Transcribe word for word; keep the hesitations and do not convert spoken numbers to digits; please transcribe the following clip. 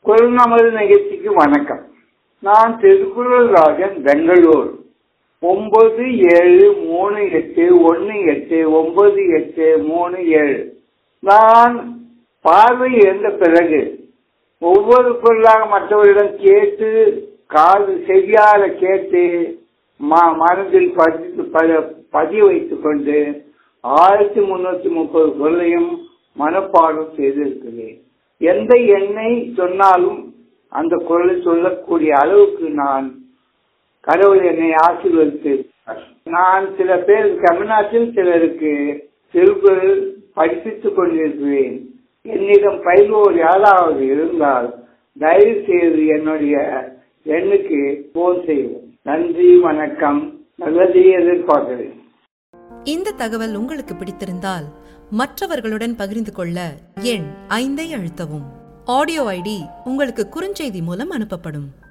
குரல் நமது நிகழ்ச்சிக்கு வணக்கம். நான் திருக்குறள் ராஜன், பெங்களூர். ஒன்பது ஏழு மூணு எட்டு ஒன்னு எட்டு ஒன்பது எட்டு மூணு ஏழு. நான் பார்வை இழந்த பிறகு ஒவ்வொரு குரலாக மற்றவரிடம் கேட்டு காது செவியால கேட்டு மனதில் பதிய வைத்துக் கொண்டு ஆயிரத்தி முன்னூத்தி முப்பது குரலையும் மனப்பாடம் செய்திருக்கிறேன். எந்த எண்ணை சொன்னாலும் அந்த குரலை சொல்லக்கூடிய அளவுக்கு நான் கடவுள் என்னை ஆசீர்வதித்து, நான் சில பேர் தமிழ்நாட்டில் சிலருக்கு திருக்குறள் படிப்பித்துக் கொண்டிருக்கிறேன். என்னிடம் பயில்வோர் யாராவது இருந்தால் தயவு செய்து என்னுடைய எண்ணுக்கு போன் செய்வோம். நன்றி, வணக்கம். நல்லதே எதிர்பார்க்கிறேன். இந்த தகவல் உங்களுக்கு பிடித்திருந்தால் மற்றவர்களுடன் பகிர்ந்து கொள்ள எண் ஐந்தை அழுத்தவும். ஆடியோ ஐடி உங்களுக்கு குறுஞ்செய்தி மூலம் அனுப்பப்படும்.